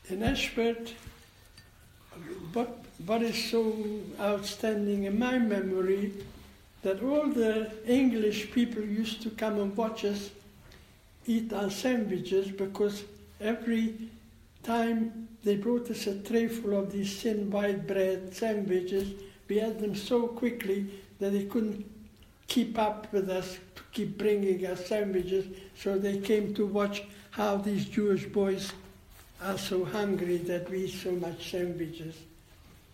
in Ashford, what is so outstanding in my memory, that all the English people used to come and watch us eat our sandwiches, because every time they brought us a tray full of these thin white bread sandwiches, we had them so quickly that they couldn't keep up with us to keep bringing us sandwiches, so they came to watch how these Jewish boys are so hungry that we eat so much sandwiches.